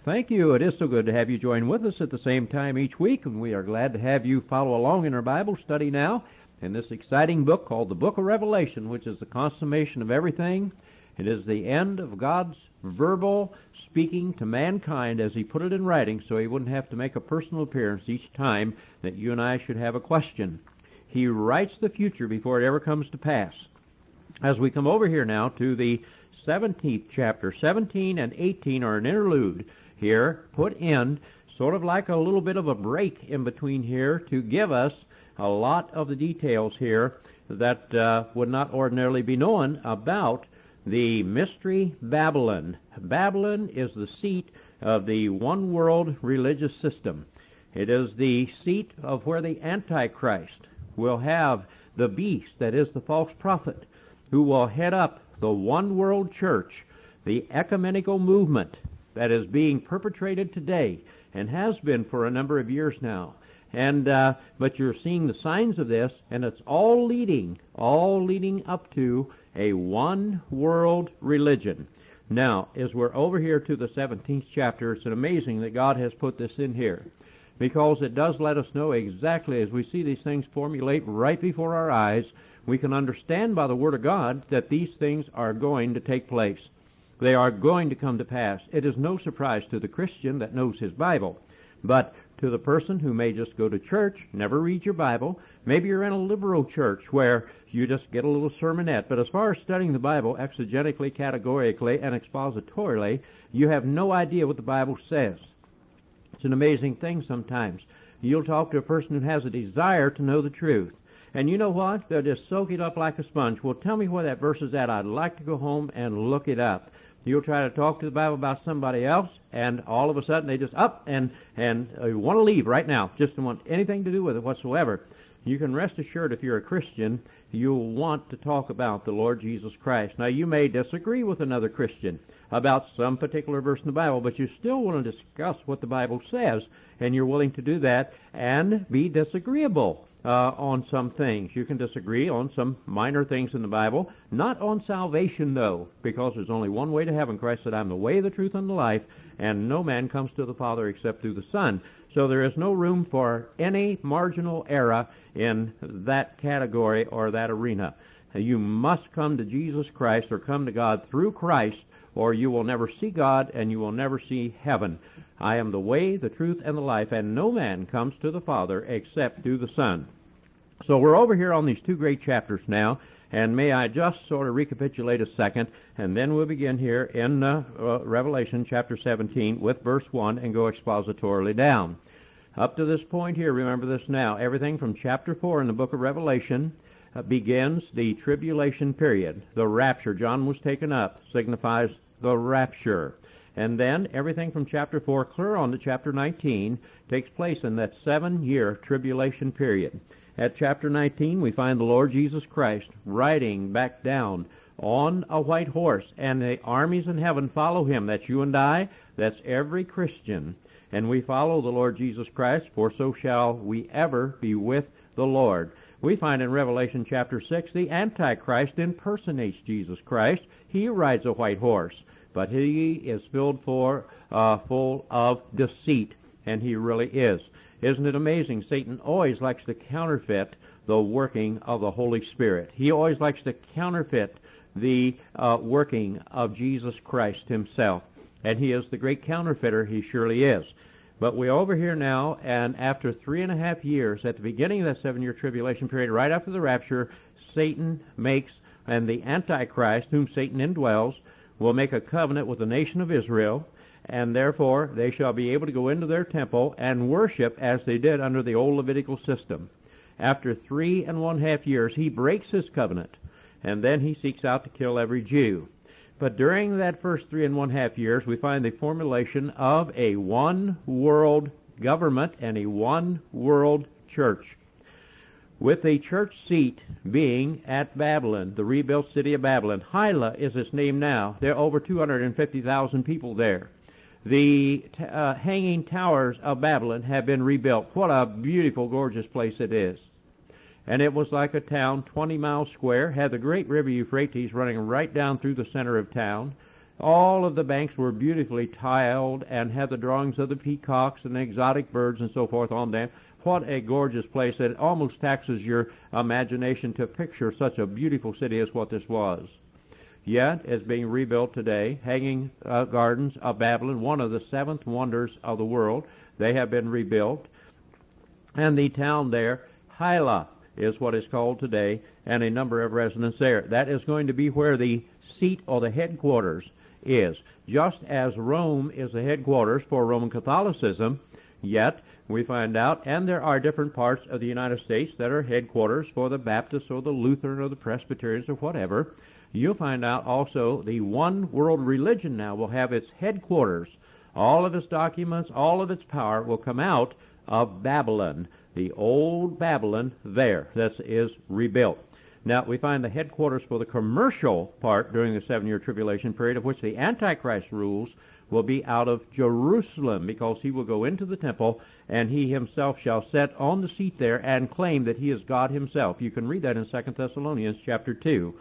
Thank you. It is so good to have you join with us at the same time each week, and we are glad to have you follow along in our Bible study now in this exciting book called the Book of Revelation, which is the consummation of everything. It is the end of God's verbal speaking to mankind as He put it in writing, so He wouldn't have to make a personal appearance each time that you and I should have a question. He writes the future before it ever comes to pass. As we come over here now to the 17th chapter, 17 and 18 are an interlude here, put in sort of like a little bit of a break in between here to give us a lot of the details here that would not ordinarily be known about the mystery Babylon. Babylon is the seat of the one world religious system. It is the seat of where the Antichrist will have the beast that is the false prophet, who will head up the one world church, the ecumenical movement that is being perpetrated today and has been for a number of years now. And but you're seeing the signs of this, and it's all leading up to a one world religion. Now, as we're over here to the 17th chapter, it's amazing that God has put this in here, because it does let us know exactly, as we see these things formulate right before our eyes, we can understand by the Word of God that these things are going to take place. They are going to come to pass. It is no surprise to the Christian that knows his Bible. But to the person who may just go to church, never read your Bible, maybe you're in a liberal church where you just get a little sermonette. But as far as studying the Bible exegetically, categorically, and expositorily, you have no idea what the Bible says. It's an amazing thing sometimes. You'll talk to a person who has a desire to know the truth. And you know what? They'll just soak it up like a sponge. Well, tell me where that verse is at. I'd like to go home and look it up. You'll try to talk to the Bible about somebody else, and all of a sudden they just up and want to leave right now. Just don't want anything to do with it whatsoever. You can rest assured if you're a Christian, you'll want to talk about the Lord Jesus Christ. Now, you may disagree with another Christian about some particular verse in the Bible, but you still want to discuss what the Bible says, and you're willing to do that and be disagreeable on some things. You can disagree on some minor things in the Bible, not on salvation, though, because there's only one way to heaven. Christ said, I'm the way, the truth, and the life, and no man comes to the Father except through the Son. So there is no room for any marginal error in that category or that arena. You must come to Jesus Christ or come to God through Christ, or you will never see God and you will never see heaven. I am the way, the truth, and the life, and no man comes to the Father except through the Son. So we're over here on these two great chapters now, and may I just sort of recapitulate a second, and then we'll begin here in Revelation chapter 17 with verse 1 and go expositorily down. Up to this point here, remember this now, everything from chapter 4 in the book of Revelation begins the tribulation period. The rapture, John was taken up, signifies the rapture. And then everything from chapter 4 clear on to chapter 19 takes place in that 7-year tribulation period. At chapter 19, we find the Lord Jesus Christ riding back down on a white horse, and the armies in heaven follow him. That's you and I. That's every Christian. And we follow the Lord Jesus Christ, for so shall we ever be with the Lord. We find in Revelation chapter 6, the Antichrist impersonates Jesus Christ. He rides a white horse, but he is full of deceit, and he really is. Isn't it amazing? Satan always likes to counterfeit the working of the Holy Spirit. He always likes to counterfeit the working of Jesus Christ himself. And he is the great counterfeiter, he surely is. But we're over here now, and after 3.5 years, at the beginning of that 7-year tribulation period, right after the rapture, Satan makes, and the Antichrist, whom Satan indwells, will make a covenant with the nation of Israel, and therefore they shall be able to go into their temple and worship as they did under the old Levitical system. After 3.5 years, he breaks his covenant, and then he seeks out to kill every Jew. But during that first 3.5 years, we find the formulation of a one-world government and a one-world church, with the church seat being at Babylon, the rebuilt city of Babylon. Hyla is its name now. There are over 250,000 people there. The hanging towers of Babylon have been rebuilt. What a beautiful, gorgeous place it is. And it was like a town 20 miles square, had the great river Euphrates running right down through the center of town. All of the banks were beautifully tiled and had the drawings of the peacocks and the exotic birds and so forth on them. What a gorgeous place. It almost taxes your imagination to picture such a beautiful city as what this was. Yet, it's being rebuilt today. Hanging Gardens of Babylon, one of the 7th wonders of the world. They have been rebuilt. And the town there, Hyla, is what is called today, and a number of residents there. That is going to be where the seat or the headquarters is. Just as Rome is the headquarters for Roman Catholicism, yet we find out, and there are different parts of the United States that are headquarters for the Baptists or the Lutheran or the Presbyterians or whatever. You'll find out also the one world religion now will have its headquarters. All of its documents, all of its power will come out of Babylon, the old Babylon there. That is rebuilt. Now, we find the headquarters for the commercial part during the 7-year tribulation period, of which the Antichrist rules, will be out of Jerusalem, because he will go into the temple, and he himself shall sit on the seat there and claim that he is God himself. You can read that in 2 Thessalonians chapter 2.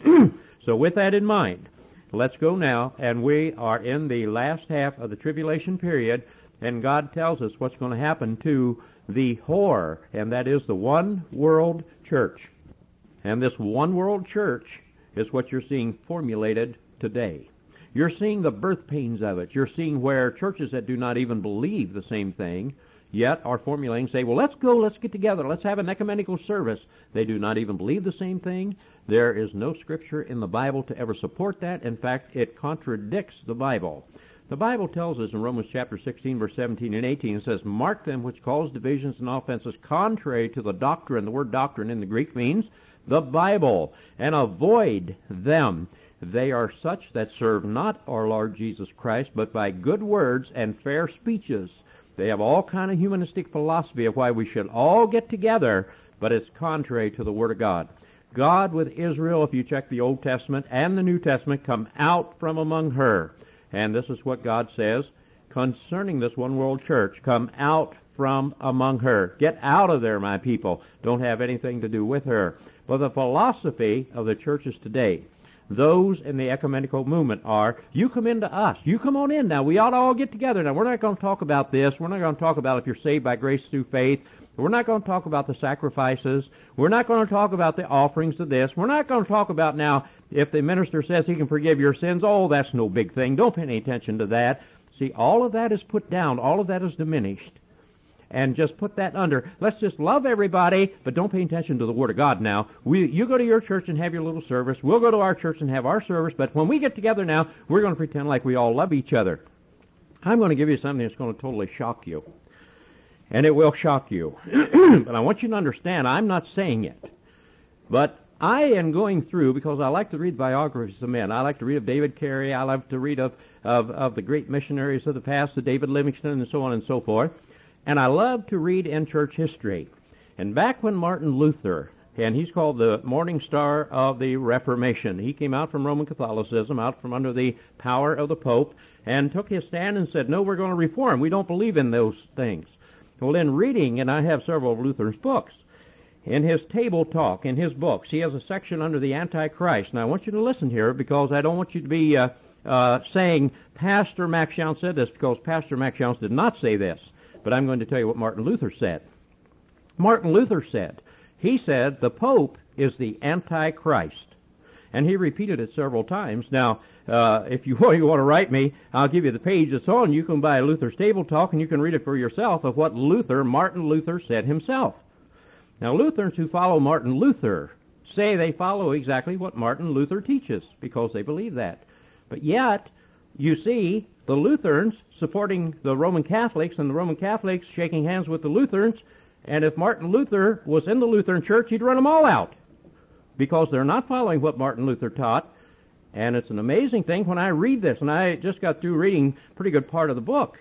So with that in mind, let's go now, and we are in the last half of the tribulation period, and God tells us what's going to happen to the whore, and that is the one world church. And this one world church is what you're seeing formulated today. You're seeing the birth pains of it. You're seeing where churches that do not even believe the same thing yet are formulating, say, well, let's go, let's get together, let's have an ecumenical service. They do not even believe the same thing. There is no scripture in the Bible to ever support that. In fact, it contradicts the Bible. The Bible tells us in Romans chapter 16, verse 17 and 18, it says, mark them which cause divisions and offenses contrary to the doctrine. The word doctrine in the Greek means the Bible, and avoid them. They are such that serve not our Lord Jesus Christ, but by good words and fair speeches. They have all kind of humanistic philosophy of why we should all get together, but it's contrary to the Word of God. God with Israel, if you check the Old Testament and the New Testament, come out from among her. And this is what God says concerning this one world church. Come out from among her. Get out of there, my people. Don't have anything to do with her. But the philosophy of the churches today, those in the ecumenical movement, are, you come into us. You come on in now. We ought to all get together. Now, we're not going to talk about this. We're not going to talk about if you're saved by grace through faith. We're not going to talk about the sacrifices. We're not going to talk about the offerings of this. We're not going to talk about now if the minister says he can forgive your sins. Oh, that's no big thing. Don't pay any attention to that. See, all of that is put down. All of that is diminished. And just put that under. Let's just love everybody, but don't pay attention to the Word of God now. You go to your church and have your little service. We'll go to our church and have our service. But when we get together now, we're going to pretend like we all love each other. I'm going to give you something that's going to totally shock you. And it will shock you. But I want you to understand, I'm not saying it. But I am going through, because I like to read biographies of men. I like to read of David Carey. I like to read of the great missionaries of the past, the David Livingstone, and so on and so forth. And I love to read in church history. And back when Martin Luther, and he's called the morning star of the Reformation, he came out from Roman Catholicism, out from under the power of the Pope, and took his stand and said, no, we're going to reform. We don't believe in those things. Well, in reading, and I have several of Luther's books, in his table talk, in his books, he has a section under the Antichrist. Now, I want you to listen here, because I don't want you to be saying, Pastor Max Jounce said this, because Pastor Max Jounce did not say this. But I'm going to tell you what Martin Luther said. Martin Luther said, he said, the Pope is the Antichrist. And he repeated it several times. Now, if you want to write me, I'll give you the page it's on. You can buy Luther's Table Talk, and you can read it for yourself of what Martin Luther said himself. Now, Lutherans who follow Martin Luther say they follow exactly what Martin Luther teaches, because they believe that. But yet, you see, the Lutherans supporting the Roman Catholics, and the Roman Catholics shaking hands with the Lutherans, and if Martin Luther was in the Lutheran church, he'd run them all out, because they're not following what Martin Luther taught. And it's an amazing thing when I read this, and I just got through reading a pretty good part of the book.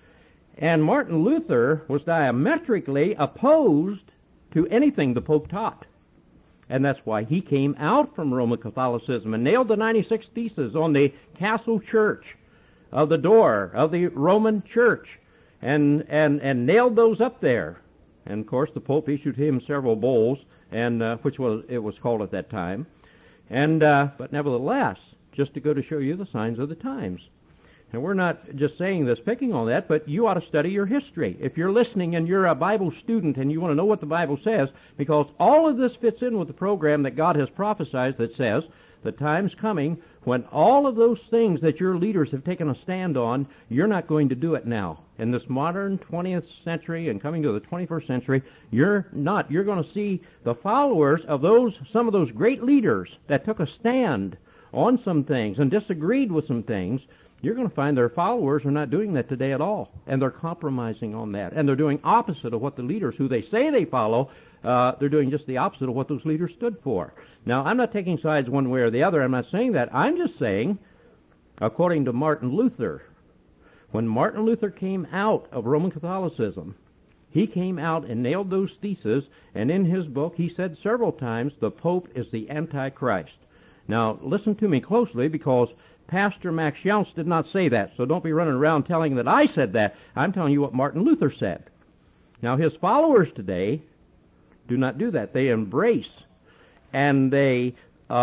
And Martin Luther was diametrically opposed to anything the Pope taught. And that's why he came out from Roman Catholicism and nailed the 96 Theses on the castle church of the door of the Roman church, and nailed those up there. And of course the Pope issued him several bulls, and it was called at that time. And but nevertheless, just to go to show you the signs of the times. And we're not just saying this, picking on that, but you ought to study your history. If you're listening and you're a Bible student and you want to know what the Bible says, because all of this fits in with the program that God has prophesied that says the time's coming when all of those things that your leaders have taken a stand on, you're not going to do it now. In this modern 20th century and coming to the 21st century, you're not. You're going to see the followers of some of those great leaders that took a stand on some things and disagreed with some things. You're going to find their followers are not doing that today at all, and they're compromising on that, and they're doing opposite of what the leaders who they say they follow, they're doing just the opposite of what those leaders stood for. Now, I'm not taking sides one way or the other. I'm not saying that. I'm just saying, according to Martin Luther, when Martin Luther came out of Roman Catholicism, he came out and nailed those theses, and in his book he said several times, the Pope is the Antichrist. Now, listen to me closely, because Pastor Max Younce did not say that, so don't be running around telling that I said that. I'm telling you what Martin Luther said. Now, his followers today do not do that. They embrace and they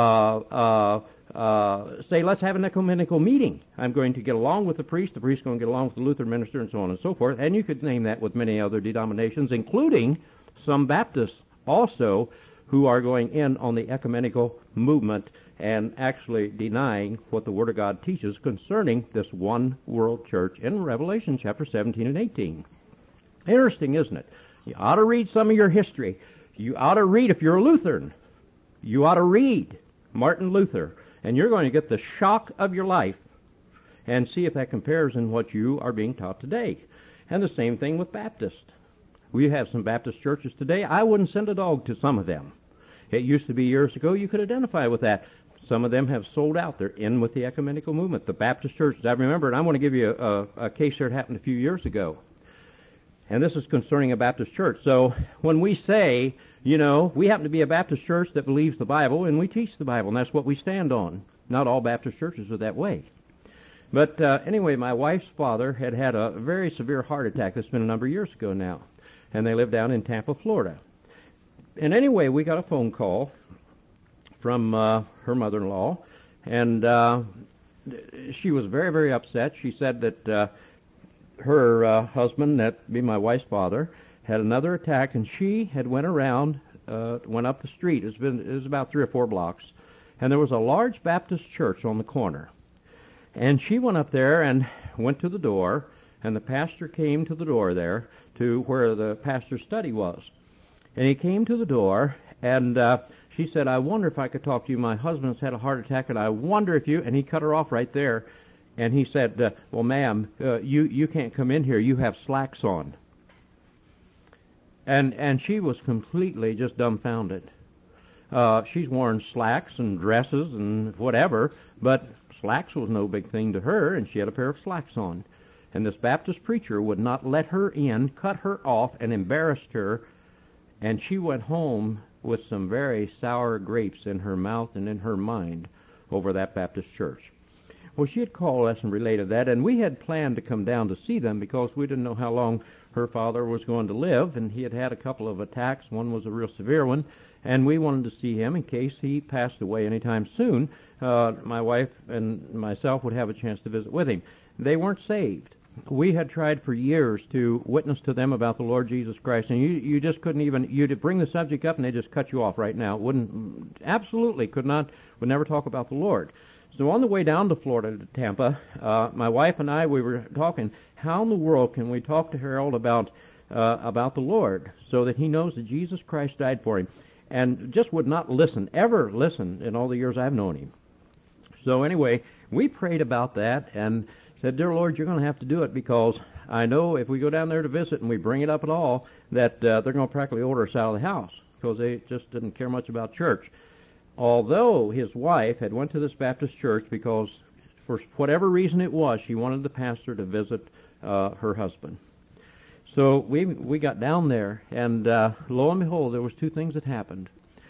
say, let's have an ecumenical meeting. I'm going to get along with the priest is going to get along with the Lutheran minister, and so on and so forth. And you could name that with many other denominations, including some Baptists also, who are going in on the ecumenical movement and actually denying what the Word of God teaches concerning this one world church in Revelation chapter 17 and 18. Interesting, isn't it? You ought to read some of your history. You ought to read, if you're a Lutheran, you ought to read Martin Luther, and you're going to get the shock of your life and see if that compares in what you are being taught today. And the same thing with Baptists. We have some Baptist churches today. I wouldn't send a dog to some of them. It used to be years ago you could identify with that. Some of them have sold out. They're in with the ecumenical movement. The Baptist churches, I remember, and I want to give you a case here that happened a few years ago. And this is concerning a Baptist church. So when we say, you know, we happen to be a Baptist church that believes the Bible, and we teach the Bible, and that's what we stand on. Not all Baptist churches are that way. But anyway, my wife's father had had a very severe heart attack. That's been a number of years ago now. And they live down in Tampa, Florida. And anyway, we got a phone call from her mother-in-law, and she was very, very upset. She said that her husband, that be my wife's father, had another attack, and she had went around, went up the street. It was about 3 or 4 blocks, and there was a large Baptist church on the corner. And she went up there and went to the door, and the pastor came to the door there to where the pastor's study was. And he came to the door, and she said, I wonder if I could talk to you. My husband's had a heart attack, and I wonder if you... And he cut her off right there. And he said, well, ma'am, you can't come in here. You have slacks on. And she was completely just dumbfounded. She's worn slacks and dresses and whatever, but slacks was no big thing to her, and she had a pair of slacks on. And this Baptist preacher would not let her in, cut her off, and embarrassed her. And she went home with some very sour grapes in her mouth and in her mind over that Baptist church. Well, she had called us and related that, and we had planned to come down to see them because we didn't know how long her father was going to live, and he had had a couple of attacks. One was a real severe one, and we wanted to see him in case he passed away anytime soon. My wife and myself would have a chance to visit with him. They weren't saved. We had tried for years to witness to them about the Lord Jesus Christ, and you just couldn't even, you'd bring the subject up and they just cut you off right now. Absolutely would never talk about the Lord. So on the way down to Florida, to Tampa, my wife and I, we were talking, how in the world can we talk to Harold about the Lord so that he knows that Jesus Christ died for him? And just would not listen, ever listen in all the years I've known him. So anyway, we prayed about that and said, dear Lord, you're going to have to do it because I know if we go down there to visit and we bring it up at all, that they're going to practically order us out of the house because they just didn't care much about church. Although his wife had went to this Baptist church because for whatever reason it was, she wanted the pastor to visit her husband. So we got down there, and lo and behold, there was 2 things that happened.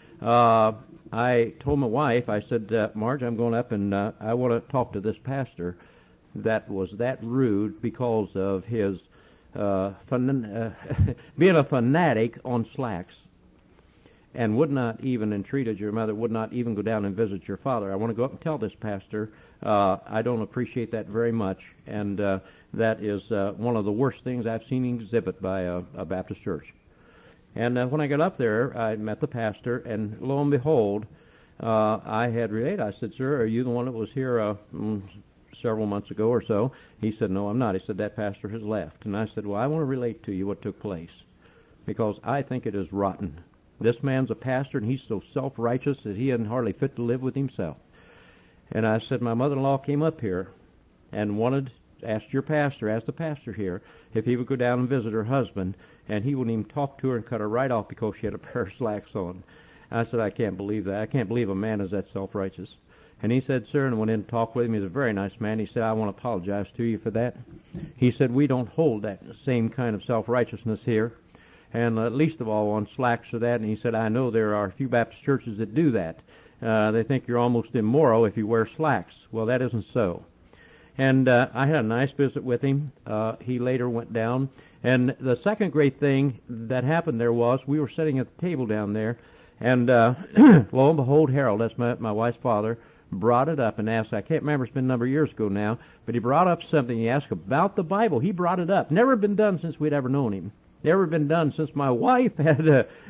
I told my wife, I said, Marge, I'm going up and I want to talk to this pastor that was that rude because of his being a fanatic on slacks. and would not even entreated your mother, would not even go down and visit your father. I want to go up and tell this pastor, I don't appreciate that very much, and that is one of the worst things I've seen exhibit by a Baptist church. And when I got up there, I met the pastor, and lo and behold, I had related. I said, "Sir, are you the one that was here several months ago or so?" He said, "No, I'm not." He said, "That pastor has left." And I said, "Well, I want to relate to you what took place, because I think it is rotten. This man's a pastor, and he's so self-righteous that he isn't hardly fit to live with himself." And I said, "My mother-in-law came up here and asked the pastor here, if he would go down and visit her husband, and he wouldn't even talk to her and cut her right off because she had a pair of slacks on." I said, "I can't believe that. I can't believe a man is that self-righteous." And he said, "Sir," and went in and talked with him. He's a very nice man. He said, "I want to apologize to you for that." He said, "We don't hold that same kind of self-righteousness here, and least of all on slacks or that." And he said, "I know there are a few Baptist churches that do that. They think you're almost immoral if you wear slacks." Well, that isn't so. And I had a nice visit with him. He later went down. And the second great thing that happened there was we were sitting at the table down there, and lo and behold, Harold, that's my wife's father, brought it up and asked. I can't remember, it's been a number of years ago now, but he brought up something. He asked about the Bible. He brought it up. Never been done since we'd ever known him. Never been done since my wife had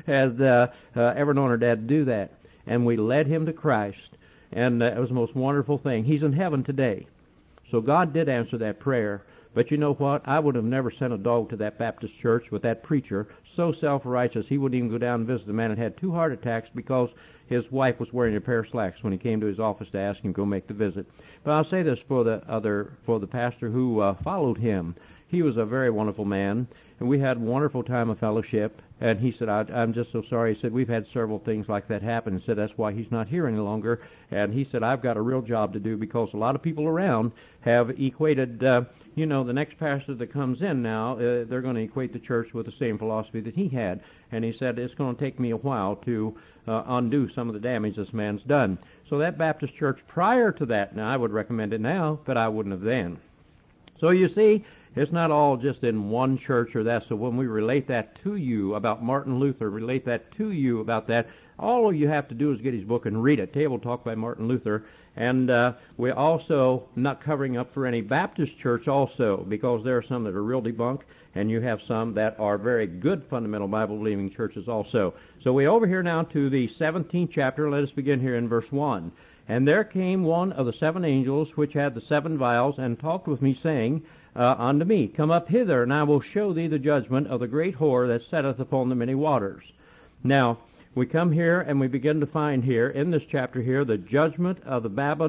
ever known her dad do that. And we led him to Christ, and it was the most wonderful thing. He's in heaven today. So God did answer that prayer. But you know what? I would have never sent a dog to that Baptist church with that preacher, so self-righteous he wouldn't even go down and visit the man that had 2 heart attacks because his wife was wearing a pair of slacks when he came to his office to ask him to go make the visit. But I'll say this for the pastor who followed him. He was a very wonderful man, and we had a wonderful time of fellowship. And he said, I'm just so sorry. He said, we've had several things like that happen. He said, that's why he's not here any longer. And he said, I've got a real job to do because a lot of people around have equated, the next pastor that comes in now, they're going to equate the church with the same philosophy that he had. And he said, it's going to take me a while to undo some of the damage this man's done. So that Baptist church prior to that, now I would recommend it now, but I wouldn't have then. So you see, it's not all just in one church or that. So when we relate that to you about Martin Luther, relate that to you about that, all you have to do is get his book and read it, Table Talk by Martin Luther. And we're also not covering up for any Baptist church also, because there are some that are real debunked, and you have some that are very good fundamental Bible-believing churches also. So we're over here now to the 17th chapter. Let us begin here in verse 1. And there came one of the 7 angels which had the 7 vials, and talked with me, saying unto me, Come up hither, and I will show thee the judgment of the great whore that setteth upon the many waters. Now, we come here and we begin to find here, in this chapter here, the judgment of the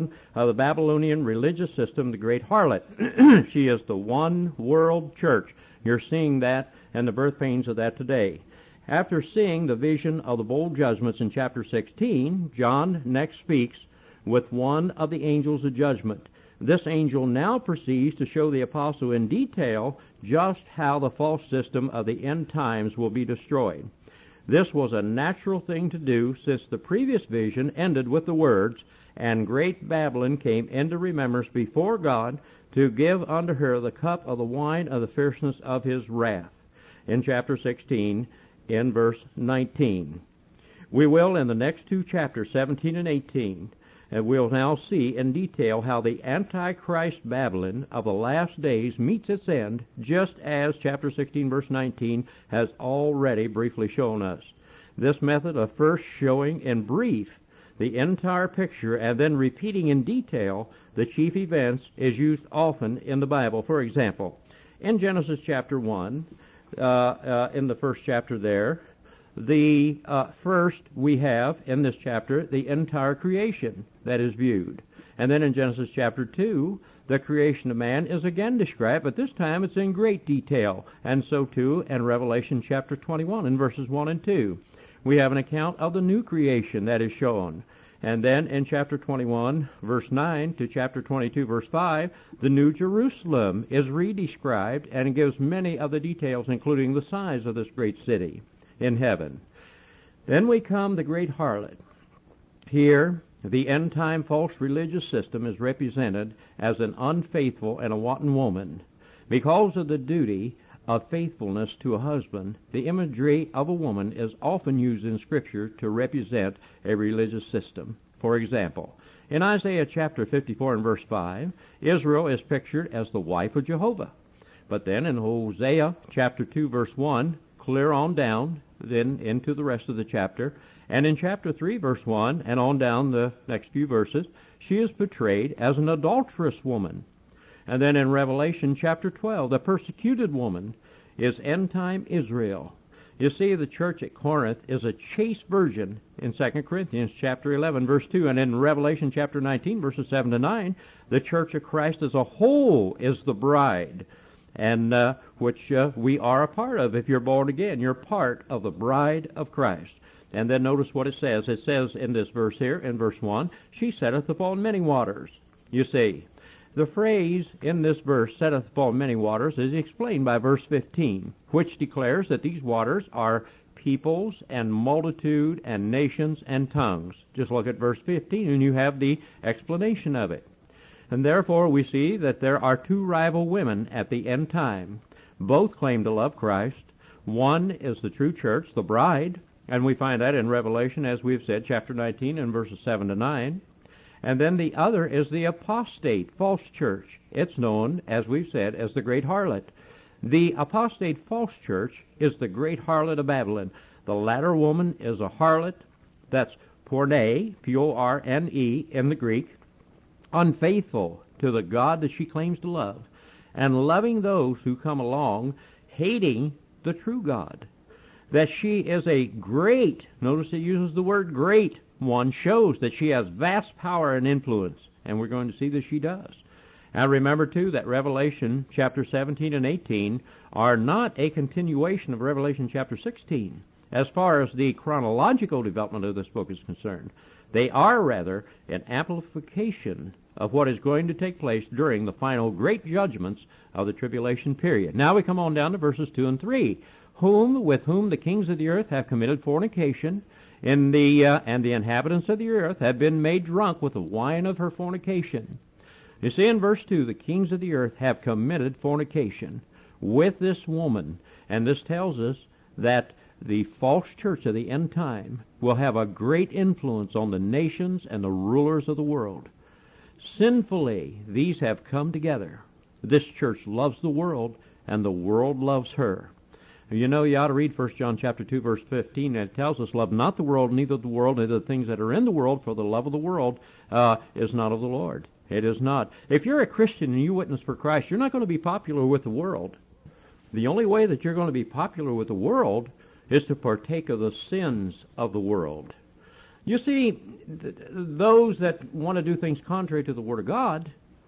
Babylonian religious system, the great harlot. She is the one world church. You're seeing that and the birth pains of that today. After seeing the vision of the bold judgments in chapter 16, John next speaks with one of the angels of judgment. This angel now proceeds to show the apostle in detail just how the false system of the end times will be destroyed. This was a natural thing to do, since the previous vision ended with the words, And great Babylon came into remembrance before God to give unto her the cup of the wine of the fierceness of his wrath, in chapter 16, in verse 19. We will, in the next 2 chapters, 17 and 18, and we'll now see in detail how the Antichrist Babylon of the last days meets its end, just as chapter 16, verse 19 has already briefly shown us. This method of first showing in brief the entire picture and then repeating in detail the chief events is used often in the Bible. For example, in Genesis chapter 1, in the first chapter there, first we have in this chapter the entire creation that is viewed. And then in Genesis chapter 2, the creation of man is again described, but this time it's in great detail. And so too in Revelation chapter 21 in verses 1 and 2. We have an account of the new creation that is shown. And then in chapter 21, verse 9 to chapter 22, verse 5, the New Jerusalem is re-described and gives many of the details, including the size of this great city in heaven. Then we come the great harlot. Here, the end-time false religious system is represented as an unfaithful and a wanton woman. Because of the duty of faithfulness to a husband, the imagery of a woman is often used in Scripture to represent a religious system. For example, in Isaiah chapter 54 and verse 5, Israel is pictured as the wife of Jehovah. But then in Hosea chapter 2 verse 1, clear on down, then into the rest of the chapter, and in chapter 3 verse 1 and on down the next few verses, she is portrayed as an adulterous woman. And then in Revelation chapter 12, the persecuted woman is end-time Israel. You see, the church at Corinth is a chaste virgin in 2 Corinthians chapter 11, verse 2. And in Revelation chapter 19, verses 7 to 9, the church of Christ as a whole is the bride, and which we are a part of. If you're born again, you're part of the bride of Christ. And then notice what it says. It says in this verse here, in verse 1, she setteth upon many waters. You see, the phrase in this verse, setteth upon many waters, is explained by verse 15, which declares that these waters are peoples and multitude and nations and tongues. Just look at verse 15 and you have the explanation of it. And therefore we see that there are two rival women at the end time. Both claim to love Christ. One is the true church, the bride, and we find that in Revelation, as we've said, chapter 19 and verses 7 to 9. And then the other is the apostate, false church. It's known, as we've said, as the great harlot. The apostate false church is the great harlot of Babylon. The latter woman is a harlot. That's porne, P-O-R-N-E in the Greek, unfaithful to the God that she claims to love, and loving those who come along, hating the true God. That she is a great, notice it uses the word great, one shows that she has vast power and influence, and we're going to see that she does. Now remember, too, that Revelation chapter 17 and 18 are not a continuation of Revelation chapter 16 as far as the chronological development of this book is concerned. They are, rather, an amplification of what is going to take place during the final great judgments of the tribulation period. Now we come on down to verses 2 and 3. With whom the kings of the earth have committed fornication, and the inhabitants of the earth have been made drunk with the wine of her fornication. You see in verse 2, the kings of the earth have committed fornication with this woman, and this tells us that the false church of the end time will have a great influence on the nations and the rulers of the world. Sinfully, these have come together. This church loves the world, and the world loves her. You know, you ought to read 1 John chapter 2, verse 15, and it tells us, love not the world, neither the things that are in the world, for the love of the world is not of the Lord. It is not. If you're a Christian and you witness for Christ, you're not going to be popular with the world. The only way that you're going to be popular with the world is to partake of the sins of the world. You see, those that want to do things contrary to the Word of God,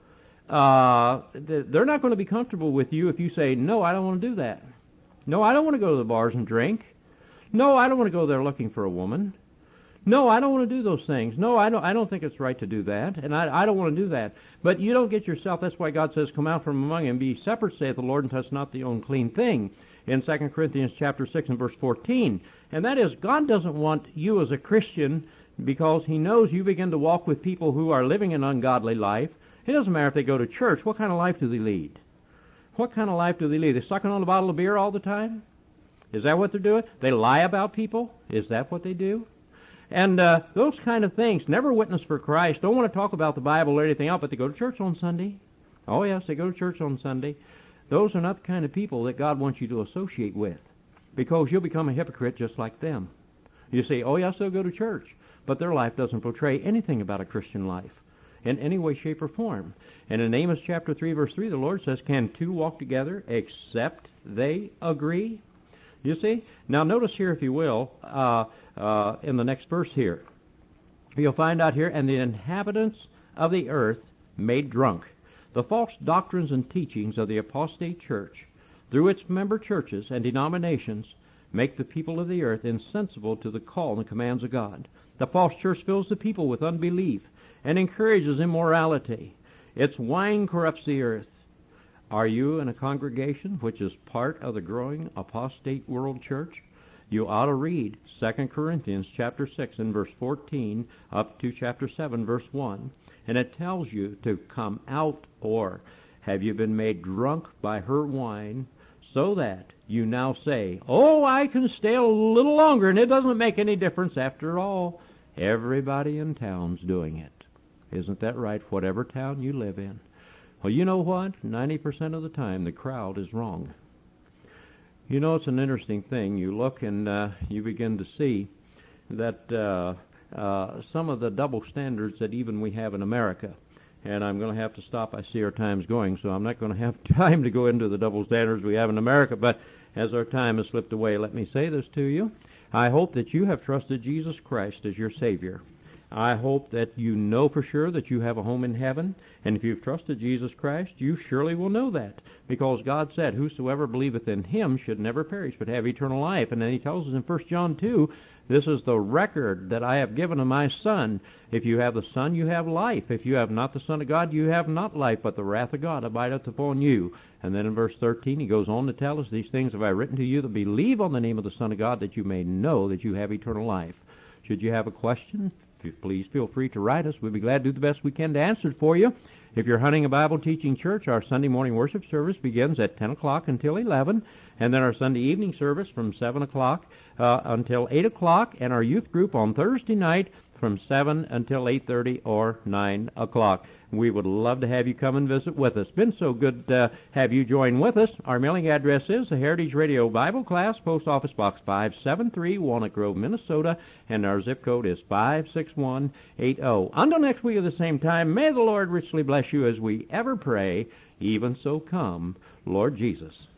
they're not going to be comfortable with you if you say, no, I don't want to do that. No, I don't want to go to the bars and drink. No, I don't want to go there looking for a woman. No, I don't want to do those things. No, I don't think it's right to do that, and I don't want to do that. But you don't get yourself, that's why God says, come out from among them, be separate, saith the Lord, and touch not the unclean thing, in 2 Corinthians chapter 6 and verse 14. And that is, God doesn't want you as a Christian, because He knows you begin to walk with people who are living an ungodly life. It doesn't matter if they go to church. What kind of life do they lead? What kind of life do they lead? They're sucking on a bottle of beer all the time? Is that what they're doing? They lie about people? Is that what they do? And those kind of things, never witness for Christ, don't want to talk about the Bible or anything else, but they go to church on Sunday. Oh, yes, they go to church on Sunday. Those are not the kind of people that God wants you to associate with, because you'll become a hypocrite just like them. You say, oh, yes, they'll go to church, but their life doesn't portray anything about a Christian life in any way, shape, or form. And in Amos chapter 3, verse 3, the Lord says, can two walk together except they agree? You see? Now notice here, if you will, in the next verse here, you'll find out here, and the inhabitants of the earth made drunk. The false doctrines and teachings of the apostate church, through its member churches and denominations, make the people of the earth insensible to the call and the commands of God. The false church fills the people with unbelief and encourages immorality. Its wine corrupts the earth. Are you in a congregation which is part of the growing apostate world church? You ought to read 2 Corinthians chapter 6 and verse 14 up to chapter 7 verse 1. And it tells you to come out, or have you been made drunk by her wine, so that you now say, oh, I can stay a little longer, and it doesn't make any difference after all. Everybody in town's doing it. Isn't that right, whatever town you live in? Well, you know what? 90% of the time, the crowd is wrong. You know, it's an interesting thing. You look and you begin to see that some of the double standards that even we have in America, and I'm going to have to stop. I see our time's going, so I'm not going to have time to go into the double standards we have in America, but as our time has slipped away, let me say this to you. I hope that you have trusted Jesus Christ as your Savior. I hope that you know for sure that you have a home in heaven, and if you've trusted Jesus Christ, you surely will know that, because God said, whosoever believeth in him should never perish, but have eternal life. And then he tells us in 1 John 2, this is the record that I have given to my Son. If you have the Son, you have life. If you have not the Son of God, you have not life, but the wrath of God abideth upon you. And then in verse 13, he goes on to tell us, these things have I written to you that believe on the name of the Son of God, that you may know that you have eternal life. Should you have a question, please feel free to write us. We'll be glad to do the best we can to answer it for you. If you're hunting a Bible teaching church, our Sunday morning worship service begins at 10 o'clock until 11, and then our Sunday evening service from 7 o'clock until 8 o'clock, and our youth group on Thursday night from 7 until 8:30 or 9 o'clock. We would love to have you come and visit with us. Been so good to have you join with us. Our mailing address is the Heritage Radio Bible Class, Post Office Box 573, Walnut Grove, Minnesota, and our zip code is 56180. Until next week at the same time, may the Lord richly bless you as we ever pray. Even so come, Lord Jesus.